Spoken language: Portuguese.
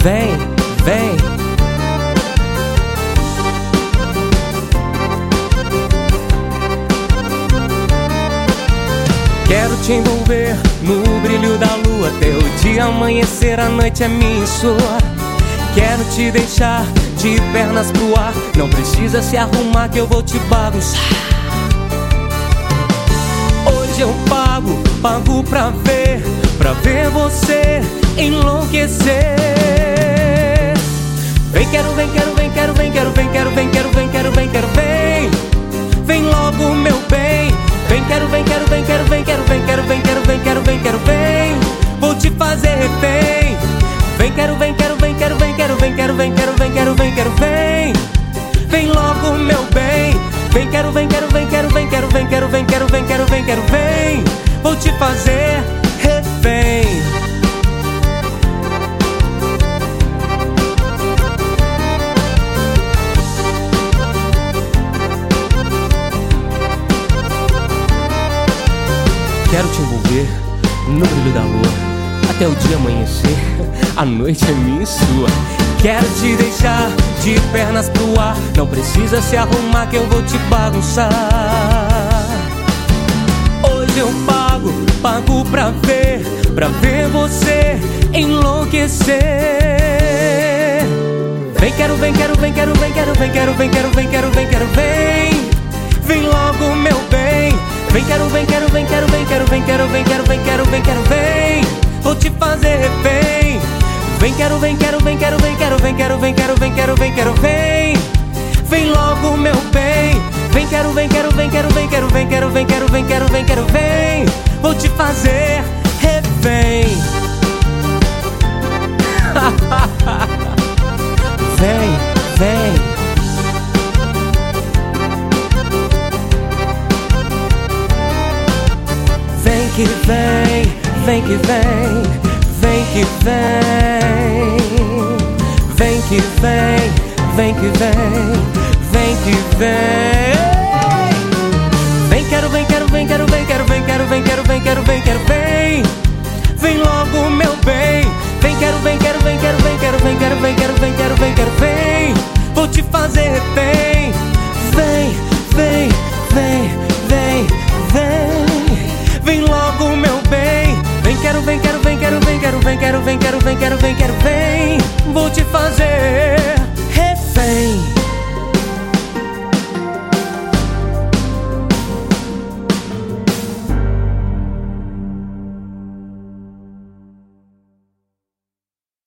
vem, vem. Quero te envolver no brilho da lua, até o dia amanhecer, a noite é minha e sua. Quero te deixar de pernas pro ar, não precisa se arrumar que eu vou te bagunçar. Hoje eu pago pra ver você enlouquecer. Vem, quero, vem, quero, vem, quero, vem, quero, vem, quero, vem, quero, vem, quero, vem, quero, vem. Vem logo, meu bem. Vem, quero, vem, quero, vem, quero, vem, quero, vem, quero, vem, quero, vem, quero, vem, quero, vem. Vou te fazer refém. Vem, quero, vem, quero, vem, quero, vem, quero, vem, quero, vem, quero, vem, quero, vem, quero, vem. Vem logo, meu bem. Vem, quero, vem, quero, vem, quero, vem, quero, vem, quero, vem, quero, vem, quero, vem, quero, vem. Vou te fazer refém. Quero te envolver no brilho da lua, até o dia amanhecer, a noite é minha e sua. Quero te deixar de pernas pro ar, não precisa se arrumar que eu vou te bagunçar. Hoje eu pago pra ver você enlouquecer. Vem, quero, vem, quero, vem, quero, vem, quero, vem, quero, vem, quero, vem, quero, vem, quero, vem. Vem logo, meu bem. Vem, quero, vem, quero, vem, quero, vem, quero, vem, quero, vem, quero, vem, quero, vem, quero, vem. Vou te fazer refém. Vem, quero, vem, quero, vem, quero, vem, quero, vem, quero, vem, quero, vem, quero, vem, quero, vem. Vem logo, meu bem. Vem, quero, vem, quero, vem, quero, vem, quero, vem, quero, vem, quero, vem, quero, vem, quero, vem. Vou te fazer refém. Vem, vem. Vem que vem, vem que vem, vem que vem. Vem que vem, vem que vem, vem que vem. Vem, quero, vem, quero, vem, quero, vem, quero, vem, quero, vem, quero, vem, quero, vem, quero, vem. Vem logo, meu bem. Vem, quero, vem, quero, vem, quero, vem, quero, vem, quero, vem, quero, vem, quero, vem, quero, vem. Vou te fazer refém. Vem, vem, vem, vem, vem. Vem logo, meu bem. Vem, quero, vem, quero.